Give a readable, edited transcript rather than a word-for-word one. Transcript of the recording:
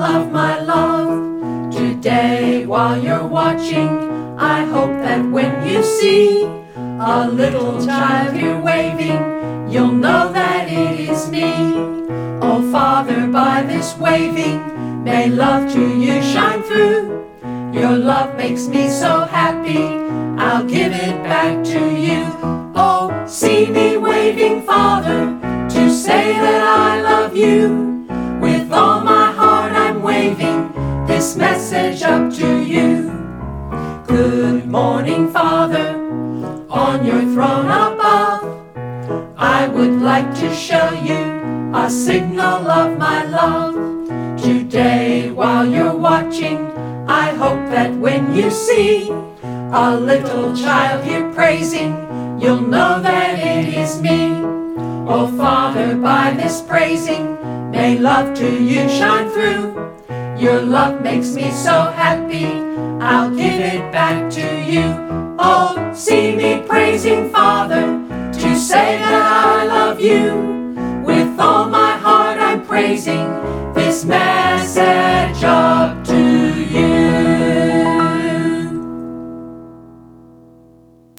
of my love. Today while you're watching, I hope that when you see a little child here waving, you'll know that it is me. Oh Father, by this waving, may love to you shine through. Your love makes me so happy, I'll give it back to you. Oh, see me waving, Father, to say that I love you. With all my heart I'm waving this message up to you. Good morning, Father, on your throne above. I would like to show you a signal of my love. Today while you're watching, I hope that when you see a little child here praising, you'll know that it is me. Oh Father, by this praising, may love to you shine through. Your love makes me so happy, I'll give it back to you.